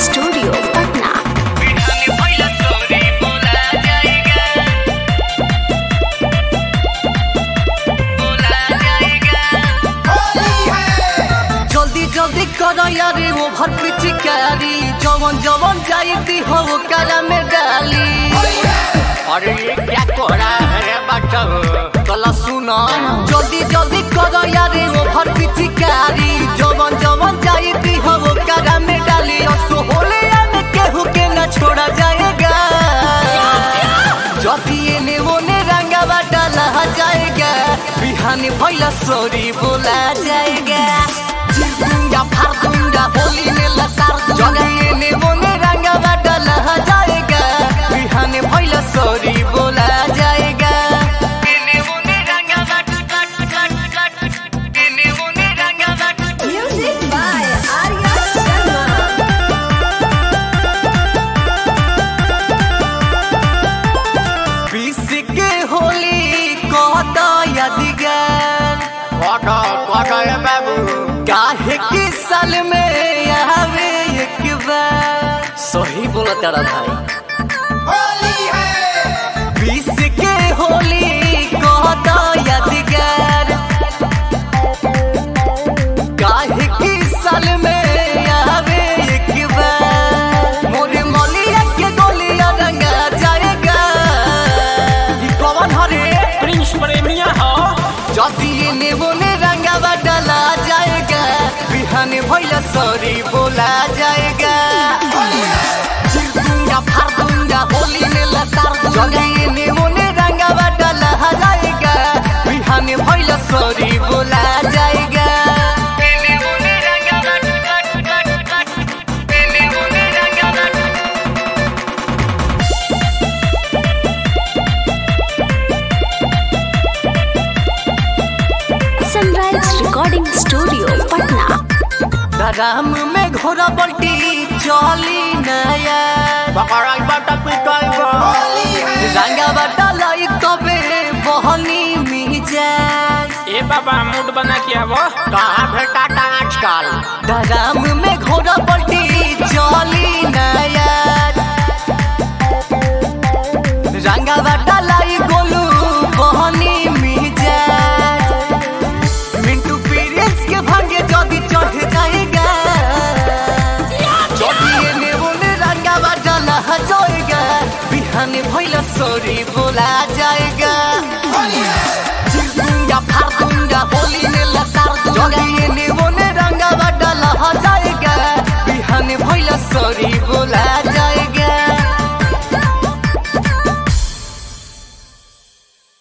Studio Patna. जल्दी जल्दी करो यार ओभर पिचकारी, जवन जवन जाती हो करा में डाली। अरे ये क्या कोड़ा है बच्चा? कला सुना जल्दी जल्दी करो यार ओभर पिचकारी, जवन जवन जाती हो करा में डाली। सोहले में केहू के न छोड़ा जाएगा, जदी एने ओने रंगवा डाला जाएगा, बिहान भइला सॉरी बोला जाएगा। जिंदा फारदुंडा होली में लसार जदी एने ओने रंगवा डाला जाएगा, बिहान भइला सॉरी बोला जाएगा। एने ओने रंगवा एने ओने रंगवा। Music by Arya Sharma. बीस के होली कहता यादगार, कोड़ा है बाबू। काहे के साल में आवे एक बार। सही बोला तेरा भाई। होली है 20 के होली कहता यादगार, काहे के साल में आवे एक बार। मोरे मलिया के गोलियां रंगा जाएगा। ई कौन हरे प्रिंस प्रेमिया हो। जदी एने ओने रंगवा डाला जाएगा, बिहान भइला सॉरी बोला जाएगा। जिंदा फारदुंडा होली में लसार जदी एने ओने रंगवा डाला जाएगा, बिहान भइला सॉरी बोला जाएगा। एने ओने रंगवा एने ओने रंगवा। Sunrise recording studio Patna. Ram में घोड़ा बल्टी चली नया, पकड़ाई बटा पिटाई बा। रंगवा डालाई तबे बहनी मिजाज। ए बाबा मूड बना किया वो कहाँ भेटा था आजकल? राम में घोड़ा बल्टी चली नया, रंगवा डालाई गोलू बहनी मिजाज। मिंटू पीरियड्स के भागे जदी चढ़ जाएगा, जदी एने ओने रंगवा डाला जाएगा, बिहान भइला सॉरी बोला जाएगा। जिंदा फारदुंडा होली में लसार जदी एने ओने रंगवा डाला जाएगा, बिहान भइला सॉरी बोला